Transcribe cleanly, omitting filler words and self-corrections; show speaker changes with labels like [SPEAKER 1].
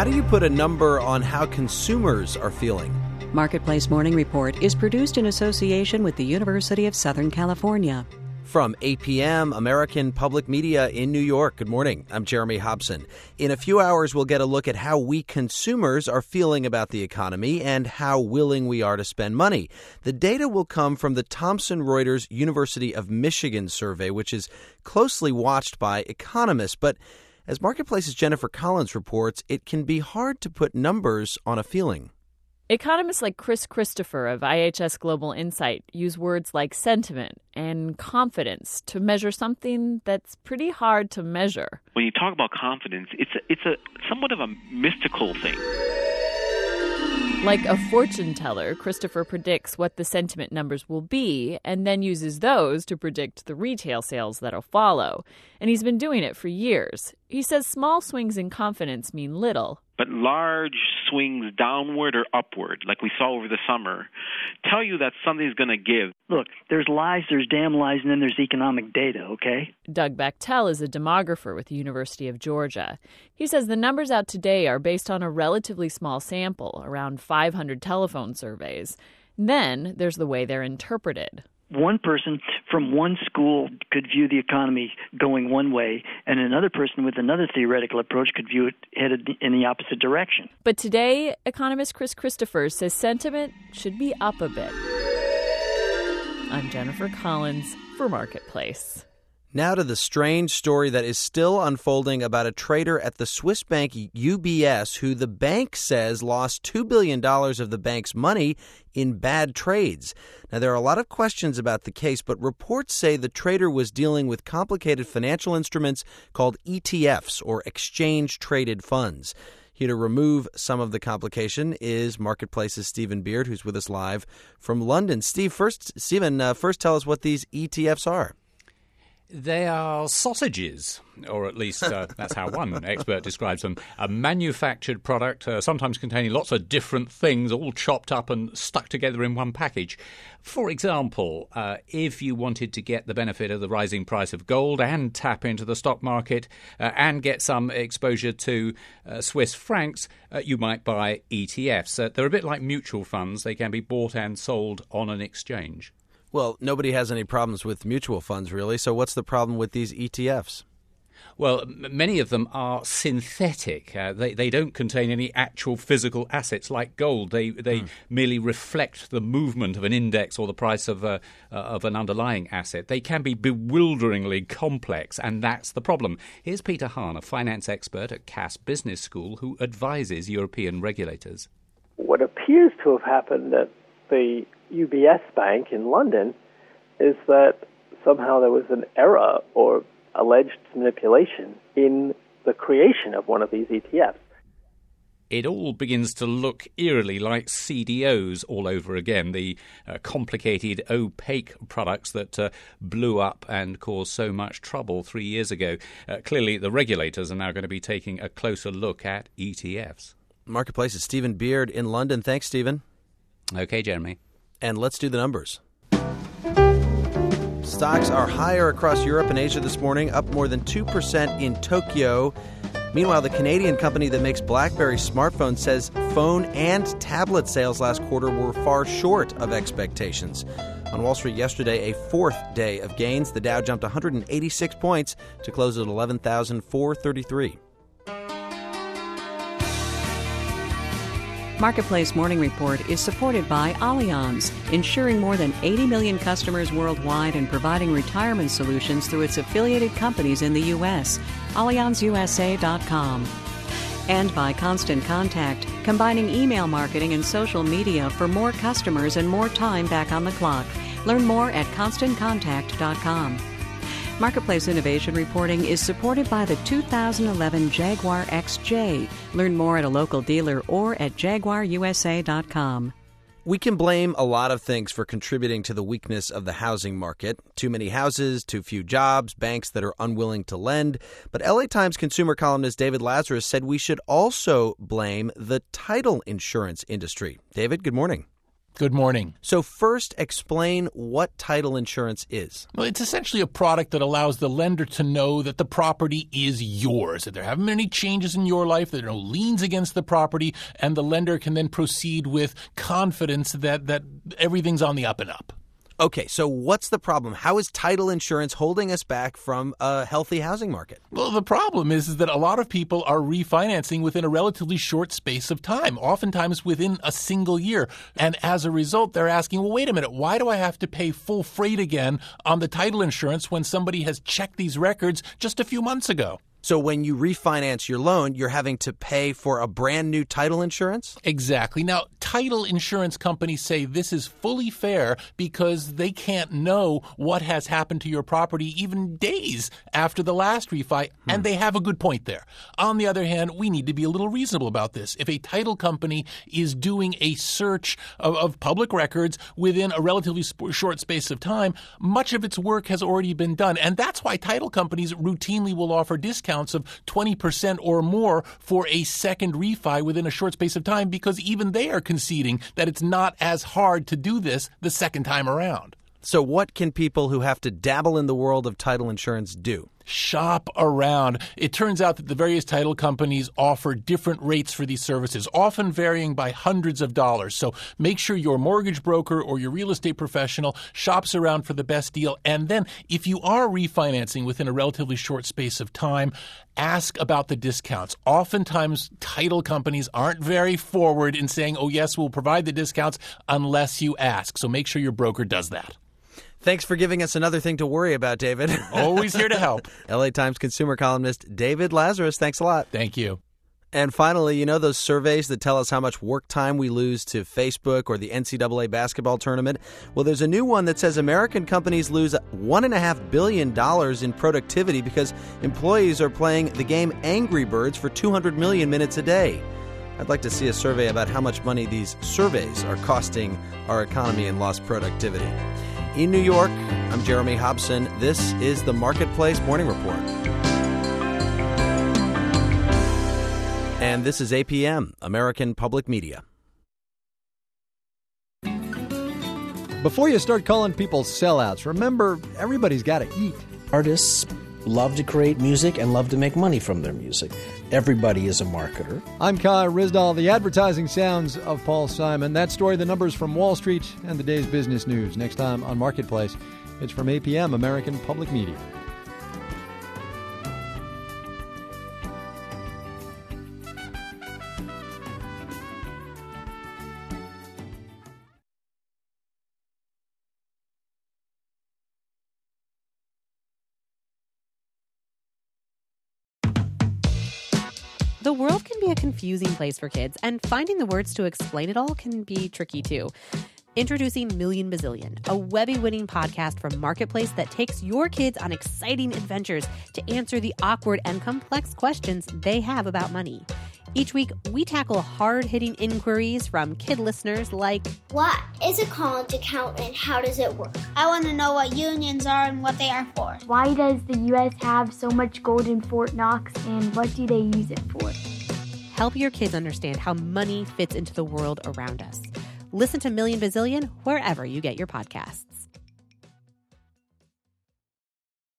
[SPEAKER 1] How do you put a number on how consumers are feeling?
[SPEAKER 2] Marketplace Morning Report is produced in association with the University of Southern California.
[SPEAKER 1] From APM, American Public Media in New York. Good morning. I'm Jeremy Hobson. In a few hours, we'll get a look at how we consumers are feeling about the economy and how willing we are to spend money. The data will come from the Thomson Reuters University of Michigan survey, which is closely watched by economists. But as Marketplace's Jennifer Collins reports, it can be hard to put numbers on a feeling.
[SPEAKER 3] Economists like Chris Christopher of IHS Global Insight use words like sentiment and confidence to measure something that's pretty hard to measure.
[SPEAKER 4] When you talk about confidence, it's a somewhat of a mystical thing.
[SPEAKER 3] Like a fortune teller, Christopher predicts what the sentiment numbers will be and then uses those to predict the retail sales that'll follow. And he's been doing it for years. He says small swings in confidence mean little.
[SPEAKER 4] But large swings downward or upward, like we saw over the summer, tell you that something's going to give.
[SPEAKER 5] Look, there's lies, there's damn lies, and then there's economic data, okay?
[SPEAKER 3] Doug Bechtel is a demographer with the University of Georgia. He says the numbers out today are based on a relatively small sample, around 500 telephone surveys. Then there's the way they're interpreted.
[SPEAKER 5] One person from one school could view the economy going one way, and another person with another theoretical approach could view it headed in the opposite direction.
[SPEAKER 3] But today, economist Chris Christopher says sentiment should be up a bit. I'm Jennifer Collins for Marketplace.
[SPEAKER 1] Now to the strange story that is still unfolding about a trader at the Swiss bank UBS who the bank says lost $2 billion of the bank's money in bad trades. Now, there are a lot of questions about the case, but reports say the trader was dealing with complicated financial instruments called ETFs, or exchange-traded funds. Here to remove some of the complication is Marketplace's Stephen Beard, who's with us live from London. Stephen, first tell us what these ETFs are.
[SPEAKER 6] They are sausages, or at least that's how one expert describes them. A manufactured product, sometimes containing lots of different things, all chopped up and stuck together in one package. For example, if you wanted to get the benefit of the rising price of gold and tap into the stock market and get some exposure to Swiss francs, you might buy ETFs. They're a bit like mutual funds. They can be bought and sold on an exchange.
[SPEAKER 1] Well, nobody has any problems with mutual funds, really. So what's the problem with these ETFs?
[SPEAKER 6] Well, many of them are synthetic. They don't contain any actual physical assets like gold. They merely reflect the movement of an index or the price of an underlying asset. They can be bewilderingly complex, and that's the problem. Here's Peter Hahn, a finance expert at Cass Business School, who advises European regulators.
[SPEAKER 7] What appears to have happened at the UBS Bank in London is that somehow there was an error or alleged manipulation in the creation of one of these ETFs.
[SPEAKER 6] It all begins to look eerily like CDOs all over again, the complicated, opaque products that blew up and caused so much trouble 3 years ago. Clearly, the regulators are now going to be taking a closer look at ETFs.
[SPEAKER 1] Marketplace's Stephen Beard in London. Thanks, Stephen.
[SPEAKER 6] Okay, Jeremy.
[SPEAKER 1] And let's do the numbers. Stocks are higher across Europe and Asia this morning, up more than 2% in Tokyo. Meanwhile, the Canadian company that makes BlackBerry smartphones says phone and tablet sales last quarter were far short of expectations. On Wall Street yesterday, a fourth day of gains. The Dow jumped 186 points to close at 11,433.
[SPEAKER 2] Marketplace Morning Report is supported by Allianz, insuring more than 80 million customers worldwide and providing retirement solutions through its affiliated companies in the U.S. AllianzUSA.com. And by Constant Contact, combining email marketing and social media for more customers and more time back on the clock. Learn more at ConstantContact.com. Marketplace Innovation Reporting is supported by the 2011 Jaguar XJ. Learn more at a local dealer or at JaguarUSA.com.
[SPEAKER 1] We can blame a lot of things for contributing to the weakness of the housing market. Too many houses, too few jobs, banks that are unwilling to lend. But LA Times consumer columnist David Lazarus said we should also blame the title insurance industry. David, good morning.
[SPEAKER 8] Good morning.
[SPEAKER 1] So first, explain what title insurance is.
[SPEAKER 8] Well, it's essentially a product that allows the lender to know that the property is yours, that there haven't been any changes in your life, that there are no liens against the property, and the lender can then proceed with confidence that everything's on the up and up.
[SPEAKER 1] Okay, so what's the problem? How is title insurance holding us back from a healthy housing market?
[SPEAKER 8] Well, the problem is that a lot of people are refinancing within a relatively short space of time, oftentimes within a single year. And as a result, they're asking, well, wait a minute, why do I have to pay full freight again on the title insurance when somebody has checked these records just a few months ago?
[SPEAKER 1] So when you refinance your loan, you're having to pay for a brand new title insurance?
[SPEAKER 8] Exactly. Now, title insurance companies say this is fully fair because they can't know what has happened to your property even days after the last refi, and they have a good point there. On the other hand, we need to be a little reasonable about this. If a title company is doing a search of public records within a relatively short space of time, much of its work has already been done, and that's why title companies routinely will offer discounts of 20% or more for a second refi within a short space of time, because even they are conceding that it's not as hard to do this the second time around.
[SPEAKER 1] So what can people who have to dabble in the world of title insurance do?
[SPEAKER 8] Shop around. It turns out that the various title companies offer different rates for these services, often varying by hundreds of dollars. So make sure your mortgage broker or your real estate professional shops around for the best deal. And then if you are refinancing within a relatively short space of time, ask about the discounts. Oftentimes, title companies aren't very forward in saying, oh, yes, we'll provide the discounts unless you ask. So make sure your broker does that.
[SPEAKER 1] Thanks for giving us another thing to worry about, David.
[SPEAKER 8] Always here to help.
[SPEAKER 1] LA Times consumer columnist David Lazarus, thanks a lot.
[SPEAKER 8] Thank you.
[SPEAKER 1] And finally, you know those surveys that tell us how much work time we lose to Facebook or the NCAA basketball tournament? Well, there's a new one that says American companies lose $1.5 billion in productivity because employees are playing the game Angry Birds for 200 million minutes a day. I'd like to see a survey about how much money these surveys are costing our economy and lost productivity. In New York, I'm Jeremy Hobson. This is the Marketplace Morning Report. And this is APM, American Public Media.
[SPEAKER 9] Before you start calling people sellouts, remember, everybody's got to eat.
[SPEAKER 10] Artists love to create music and love to make money from their music. Everybody is a marketer.
[SPEAKER 9] I'm Kai Rizdal, the advertising sounds of Paul Simon. That story, the numbers from Wall Street and the day's business news. Next time on Marketplace, it's from APM, American Public Media.
[SPEAKER 11] The world can be a confusing place for kids, and finding the words to explain it all can be tricky too. Introducing Million Bazillion, a Webby-winning podcast from Marketplace that takes your kids on exciting adventures to answer the awkward and complex questions they have about money. Each week, we tackle hard-hitting inquiries from kid listeners like,
[SPEAKER 12] what is a college account and how does it work? I want to know what unions are and what they are for.
[SPEAKER 13] Why does the U.S. have so much gold in Fort Knox and what do they use it for?
[SPEAKER 11] Help your kids understand how money fits into the world around us. Listen to Million Bazillion wherever you get your podcasts.